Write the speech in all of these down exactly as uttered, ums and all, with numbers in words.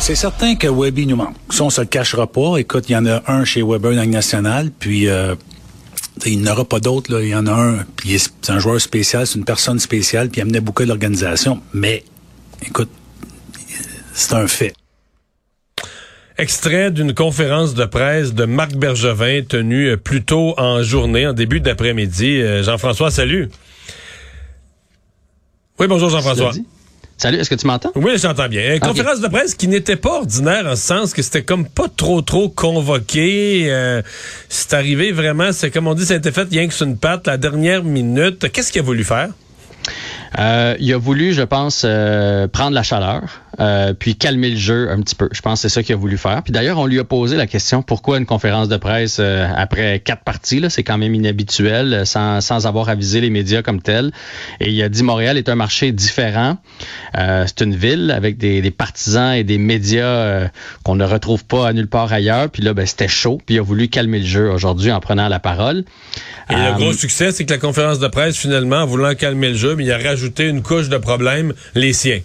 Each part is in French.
C'est certain que Webby nous manque. Ça, on se le cachera pas. Écoute, il y en a un chez Weber dans la Ligue nationale, puis euh, il n'y en aura pas d'autres. Là. Il y en a un, puis c'est un joueur spécial, c'est une personne spéciale, puis il amenait beaucoup de l'organisation. Mais, écoute, c'est un fait. Extrait d'une conférence de presse de Marc Bergevin tenue plus tôt en journée, en début d'après-midi. Euh, Jean-François, salut. Oui, bonjour Jean-François. Salut, est-ce que tu m'entends? Oui, j'entends bien. Une conférence okay. de presse qui n'était pas ordinaire en ce sens que c'était comme pas trop trop convoqué. Euh, c'est arrivé vraiment, c'est comme on dit, ça a été fait rien que sur une patte, la dernière minute. Qu'est-ce qu'il a voulu faire? Euh, il a voulu, je pense, euh, prendre la chaleur, euh, puis calmer le jeu un petit peu. Je pense que c'est ça qu'il a voulu faire. Puis d'ailleurs, on lui a posé la question, pourquoi une conférence de presse euh, après quatre parties, là, c'est quand même inhabituel, sans, sans avoir avisé les médias comme tel. Et il a dit, Montréal est un marché différent. Euh, c'est une ville avec des, des partisans et des médias euh, qu'on ne retrouve pas à nulle part ailleurs. Puis là, ben, c'était chaud. Puis il a voulu calmer le jeu aujourd'hui en prenant la parole. Et euh, le gros succès, c'est que la conférence de presse, finalement, en voulant calmer le jeu, mais il a rajouté une couche de problèmes, les siens.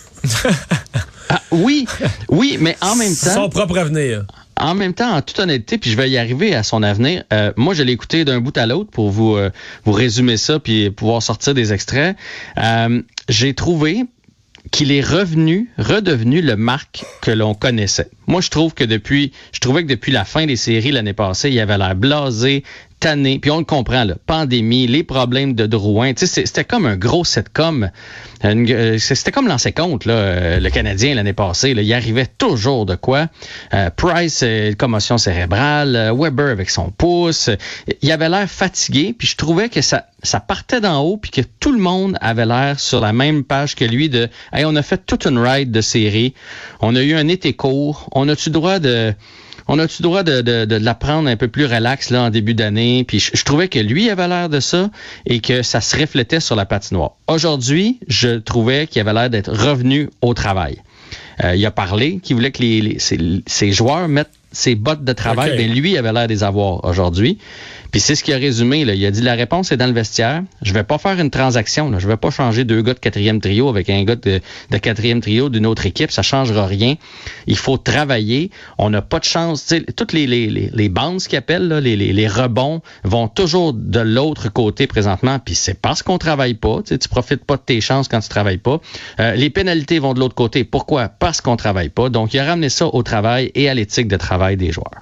ah, oui, oui, mais en même temps... Son propre avenir. En même temps, en toute honnêteté, puis je vais y arriver à son avenir, euh, moi, je l'ai écouté d'un bout à l'autre pour vous, euh, vous résumer ça puis pouvoir sortir des extraits. Euh, j'ai trouvé qu'il est revenu, redevenu le Marc que l'on connaissait. Moi, je trouve que depuis, je trouvais que depuis la fin des séries l'année passée, il avait l'air blasé, tanné, puis on le comprend, là, pandémie, les problèmes de Drouin, tu sais, c'était comme un gros sitcom. Une, euh, c'était comme l'ancien compte, là, euh, le Canadien l'année passée, là, il arrivait toujours de quoi. Euh, Price, euh, commotion cérébrale, euh, Weber avec son pouce, euh, il avait l'air fatigué, puis je trouvais que ça, ça partait d'en haut, puis que tout le monde avait l'air sur la même page que lui de, hey, on a fait toute une ride de série, on a eu un été court, on a-tu droit de... On a-tu le droit de, de, de la prendre un peu plus relax là en début d'année? Puis je, je trouvais que lui avait l'air de ça et que ça se reflétait sur la patinoire. Aujourd'hui, je trouvais qu'il avait l'air d'être revenu au travail. Euh, il a parlé qu'il voulait que les, les, ses, ses joueurs mettent ses bottes de travail. Okay. Ben lui, il avait l'air de les avoir aujourd'hui. Puis c'est ce qu'il a résumé, là. Il a dit, la réponse est dans le vestiaire. Je vais pas faire une transaction, là. Je vais pas changer deux gars de quatrième trio avec un gars de, de quatrième trio d'une autre équipe. Ça changera rien. Il faut travailler. On n'a pas de chance. Tu sais, toutes les, les, les, les bandes qu'ils appellent, là, les, les, les rebonds vont toujours de l'autre côté présentement. Puis c'est parce qu'on travaille pas. Tu sais, tu profites pas de tes chances quand tu travailles pas. Euh, les pénalités vont de l'autre côté. Pourquoi? Parce qu'on travaille pas. Donc, il a ramené ça au travail et à l'éthique de travail des joueurs.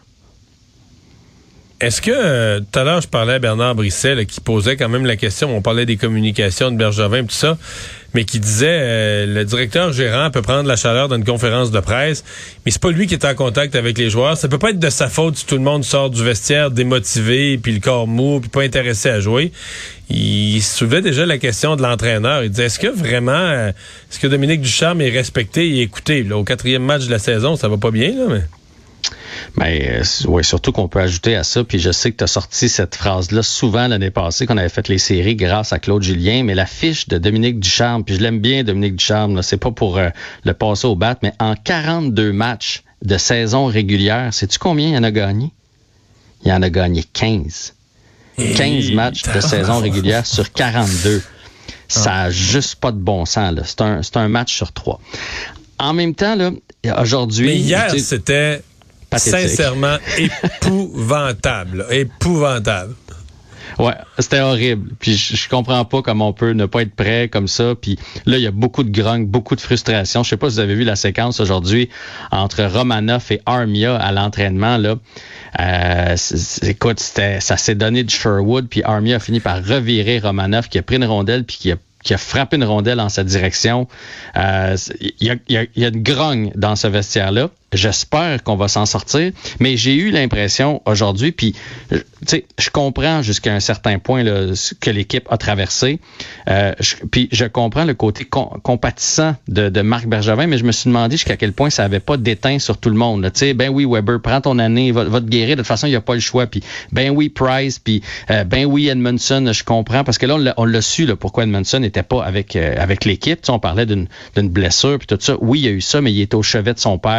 Est-ce que, euh, tout à l'heure, je parlais à Bernard Brisset, là, qui posait quand même la question, on parlait des communications de Bergevin et tout ça, mais qui disait, euh, le directeur gérant peut prendre la chaleur dans une conférence de presse, mais c'est pas lui qui est en contact avec les joueurs. Ça peut pas être de sa faute si tout le monde sort du vestiaire démotivé, puis le corps mou, puis pas intéressé à jouer. Il soulevait déjà la question de l'entraîneur. Il disait, est-ce que vraiment, euh, est-ce que Dominique Ducharme est respecté et écouté? Là, au quatrième match de la saison, ça va pas bien, là, mais... Ben, euh, ouais, surtout qu'on peut ajouter à ça, puis je sais que tu as sorti cette phrase-là souvent l'année passée, qu'on avait fait les séries grâce à Claude Julien, mais la fiche de Dominique Ducharme, puis je l'aime bien, Dominique Ducharme, là, c'est pas pour euh, le passer au bat, mais en quarante-deux matchs de saison régulière, sais-tu combien il en a gagné? Il en a gagné quinze. quinze matchs de saison régulière sur quarante-deux. Ça a juste pas de bon sens, là. C'est un, c'est un match sur trois. En même temps, là, aujourd'hui... Mais hier, c'était... Pathétique. Sincèrement épouvantable. épouvantable. Ouais, c'était horrible. Puis je, je comprends pas comment on peut ne pas être prêt comme ça. Puis là, il y a beaucoup de grogne, beaucoup de frustration. Je sais pas si vous avez vu la séquence aujourd'hui entre Romanoff et Armia à l'entraînement. Là, euh, c'est, c'est, écoute, c'était, ça s'est donné de Sherwood. Puis Armia a fini par revirer Romanoff, qui a pris une rondelle puis qui a qui a frappé une rondelle en sa direction. Euh, il y a, y a, y a une grogne dans ce vestiaire-là. J'espère qu'on va s'en sortir, mais j'ai eu l'impression aujourd'hui, puis tu sais, je comprends jusqu'à un certain point là, ce que l'équipe a traversé, euh, je, puis je comprends le côté com- compatissant de, de Marc Bergevin, mais je me suis demandé jusqu'à quel point ça avait pas déteint sur tout le monde. Tu sais, ben oui, Weber, prends ton année, va, va te guérir, de toute façon, il n'y a pas le choix, puis ben oui, Price, puis euh, ben oui, Edmondson, je comprends, parce que là, on l'a, on l'a su, là, pourquoi Edmondson n'était pas avec, euh, avec l'équipe. Tu sais, on parlait d'une, d'une blessure, puis tout ça. Oui, il y a eu ça, mais il était au chevet de son père.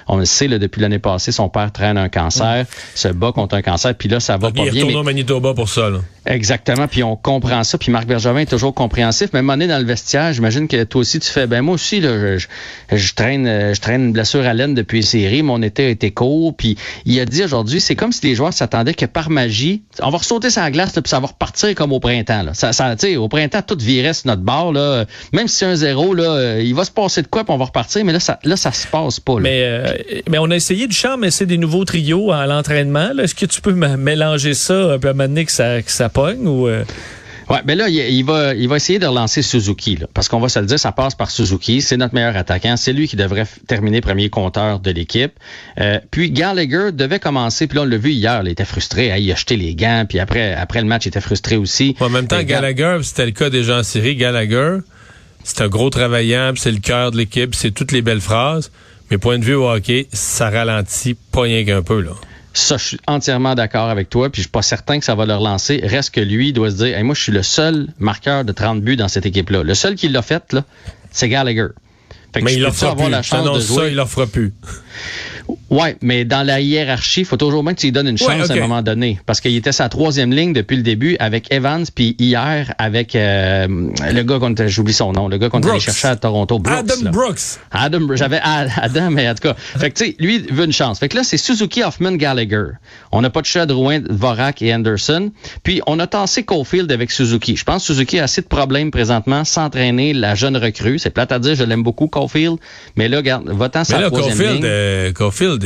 On le sait, là, depuis l'année passée, son père traîne un cancer, mmh. se bat contre un cancer, puis là, ça va Donc, pas il bien. Il retourne au Manitoba pour ça, là. Exactement, puis on comprend ça, puis Marc Bergevin est toujours compréhensif. Mais à un moment donné, dans le vestiaire, j'imagine que toi aussi, tu fais, ben moi aussi, là, je, je traîne je traîne une blessure à l'aine depuis les séries, mon été a été court, puis il a dit aujourd'hui, c'est comme si les joueurs s'attendaient que par magie, on va ressauter sur la glace, là, puis ça va repartir comme au printemps. Là. Ça, ça, tu sais, au printemps, tout virait sur notre bord, là. Même si c'est un zéro, là, il va se passer de quoi, puis on va repartir, mais là, ça, là, ça se passe pas. Là. Mais, euh, mais on a essayé du charme, mais c'est des nouveaux trios à l'entraînement. Là. Est-ce que tu peux m- mélanger ça un peu à un moment donné que ça, que ça pogne ou... Euh... Ouais, ben là, il, il va, il va essayer de relancer Suzuki, là, parce qu'on va se le dire, ça passe par Suzuki. C'est notre meilleur attaquant. C'est lui qui devrait f- terminer premier compteur de l'équipe. Euh, puis Gallagher devait commencer, puis là, on l'a vu hier, il était frustré. Hein, il a jeté les gants, puis après, après le match, il était frustré aussi. En même temps, euh, Gallagher, c'était le cas déjà en série. Gallagher, c'est un gros travaillant, puis c'est le cœur de l'équipe, c'est toutes les belles phrases. Mais point de vue au hockey, ça ralentit pas rien qu'un peu, là. Ça, je suis entièrement d'accord avec toi, puis je suis pas certain que ça va le relancer. Reste que lui, il doit se dire, hey, moi, je suis le seul marqueur de trente buts dans cette équipe-là. Le seul qui l'a fait, là, c'est Gallagher. Fait que mais il leur fera plus. La chance de jouer. Ça, il leur fera plus. Ouais, mais dans la hiérarchie, il faut toujours bien que tu lui donnes une chance ouais, okay. à un moment donné. Parce qu'il était sa troisième ligne depuis le début avec Evans, puis hier avec euh, le gars qu'on j'oublie son nom, le gars qu'on allait chercher à Toronto. Brooks, Adam là. Brooks. Adam, j'avais Adam, mais en tout cas. Fait que tu sais, lui veut une chance. Fait que là, c'est Suzuki, Hoffman, Gallagher. On n'a pas de chat de Drouin, Dvorak et Anderson. Puis on a tassé Caulfield avec Suzuki. Je pense que Suzuki a assez de problèmes présentement s'entraîner la jeune recrue. C'est plate à dire, je l'aime beaucoup, Caulfield. Mais là, regarde, va-t'en sa troisième Caulfield, ligne. Euh, Caulfield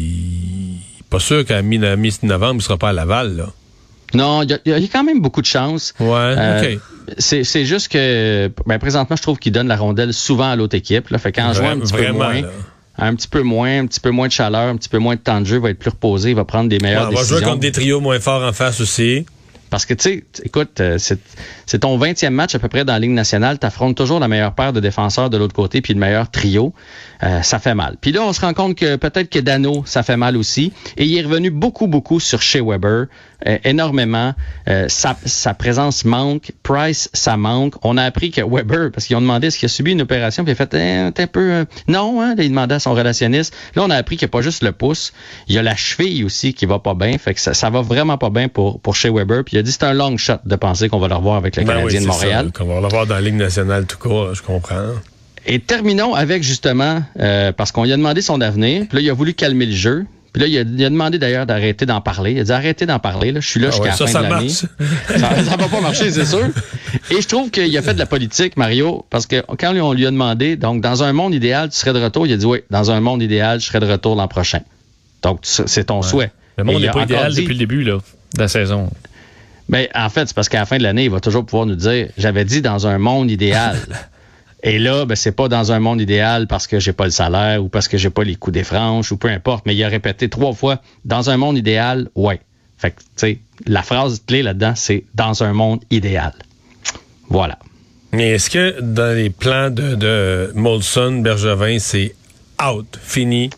est pas sûr qu'à mi-novembre, il ne sera pas à Laval, là. Non, il y, y a quand même beaucoup de chance. Ouais, euh, OK. C'est, c'est juste que, ben, présentement, je trouve qu'il donne la rondelle souvent à l'autre équipe. Là. Fait qu'en jouant un petit vraiment, peu moins, là. un petit peu moins, un petit peu moins de chaleur, un petit peu moins de temps de jeu, il va être plus reposé, il va prendre des meilleures ouais, décisions. On va jouer contre des trios moins forts en face aussi. Parce que, tu sais, écoute, c'est, c'est ton vingtième match à peu près dans la Ligue nationale. Tu affrontes toujours la meilleure paire de défenseurs de l'autre côté puis le meilleur trio. Euh, ça fait mal. Puis là, on se rend compte que peut-être que Dano, ça fait mal aussi. Et il est revenu beaucoup, beaucoup sur Shea Weber. Euh, énormément. Euh, sa, sa présence manque. Price, ça manque. On a appris que Weber, parce qu'ils ont demandé est-ce qu'il a subi une opération, puis il a fait eh, un peu... Euh, non, hein, là, il demandait à son relationniste. Là, on a appris qu'il n'y a pas juste le pouce. Il y a la cheville aussi qui va pas bien. Fait que ça, ça va vraiment pas bien pour, pour Shea Weber. Puis il a dit c'est un long shot de penser qu'on va le revoir avec le ben Canadien oui, de Montréal. Ça, qu'on va le revoir dans la Ligue nationale tout court, je comprends. Et terminons avec justement, euh, parce qu'on lui a demandé son avenir, puis là, il a voulu calmer le jeu. Puis là, il a, il a demandé d'ailleurs d'arrêter d'en parler. Il a dit arrêtez d'en parler, là, je suis là ah jusqu'à ouais, la ça, fin ça de l'année. ça, ça va pas marcher, c'est sûr. Et je trouve qu'il a fait de la politique, Mario, parce que quand on lui a demandé, donc dans un monde idéal, tu serais de retour, il a dit oui, dans un monde idéal, je serais de retour l'an prochain. Donc, c'est ton ouais. souhait. Le monde n'est pas idéal dit, depuis le début là, de la saison. Ben, en fait, c'est parce qu'à la fin de l'année, il va toujours pouvoir nous dire j'avais dit dans un monde idéal. Et là, ben, c'est pas dans un monde idéal parce que j'ai pas le salaire ou parce que j'ai pas les coups des franches ou peu importe, mais il a répété trois fois dans un monde idéal, ouais. Fait que, tu sais, la phrase clé là-dedans, c'est dans un monde idéal. Voilà. Mais est-ce que dans les plans de, de Molson, Bergevin, c'est out, fini?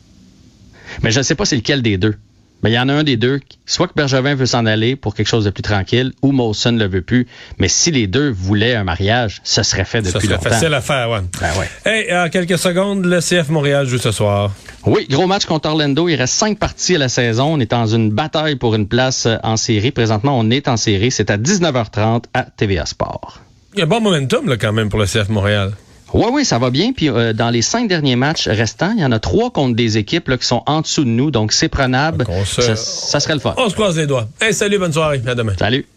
Mais je ne sais pas c'est lequel des deux. Mais il y en a un des deux, soit que Bergevin veut s'en aller pour quelque chose de plus tranquille, ou Molson ne le veut plus. Mais si les deux voulaient un mariage, ce serait fait depuis longtemps. Ça serait facile à faire, ouais. Ben ouais. Hey, en quelques secondes, le C F Montréal joue ce soir. Oui, gros match contre Orlando. Il reste cinq parties à la saison. On est dans une bataille pour une place en série. Présentement, on est en série. C'est à dix-neuf heures trente à T V A Sport. Il y a un bon momentum là, quand même pour le C F Montréal. Oui, oui, ça va bien. Puis euh, dans les cinq derniers matchs restants, il y en a trois contre des équipes là, qui sont en dessous de nous. Donc, c'est prenable. Se... Ça, ça serait le fun. On se croise les doigts. Hey, salut, bonne soirée. À demain. Salut.